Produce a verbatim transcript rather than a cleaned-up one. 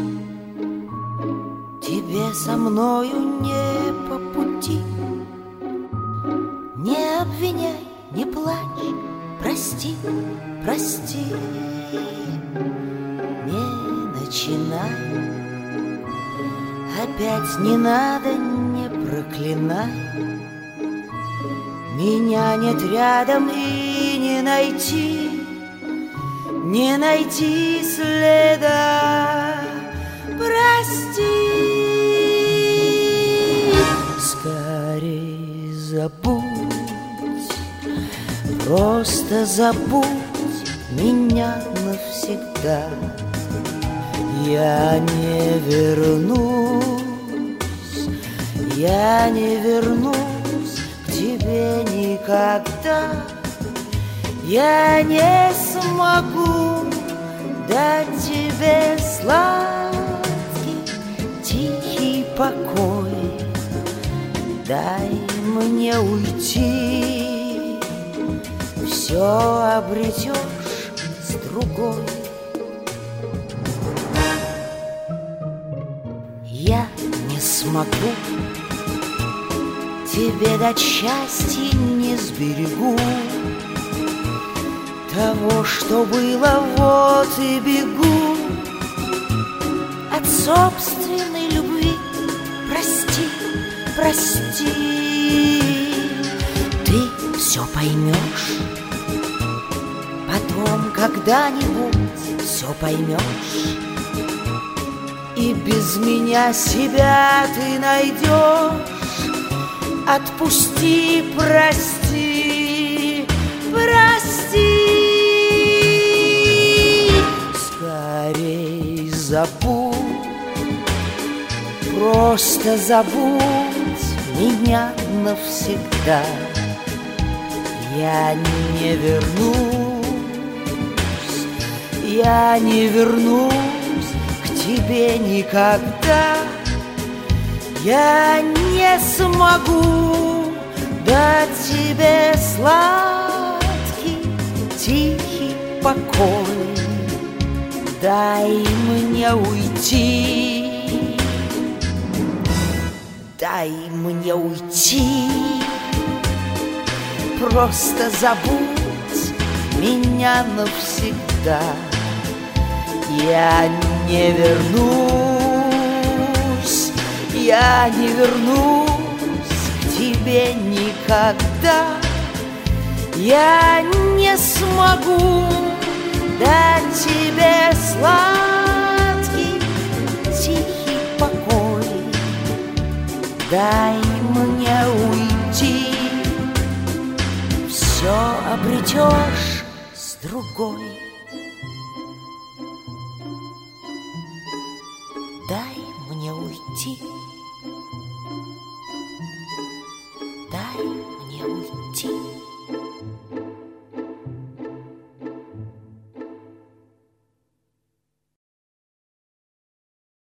Тебе со мною не по пути. Не обвиняй, не плачь, прости, прости. Не начинай, опять не надо, не проклинай. Меня нет рядом и не найти, не найти следа. Прости, скорей забудь, просто забудь меня навсегда. Я не вернусь, я не вернусь к тебе никогда. Я не смогу дать тебе сладкий, тихий покой. Дай мне уйти, все обретешь с другой. Я не смогу тебе дать счастье, не сберегу того, что было, вот и бегу от собственной любви. Прости, прости, ты все поймешь, потом когда-нибудь все поймешь. И без меня себя ты найдешь. Отпусти, прости, прости. Скорей забудь, просто забудь меня навсегда. Я не вернусь, я не вернусь к тебе никогда. Я не смогу дать тебе сладкий, тихий покой. Дай мне уйти, дай мне уйти. Просто забудь меня навсегда. Я не вернусь, я не вернусь к тебе никогда. Я не смогу дать тебе сладкий, тихий покой. Дай мне уйти, все обретешь с другой. Дай мне уйти.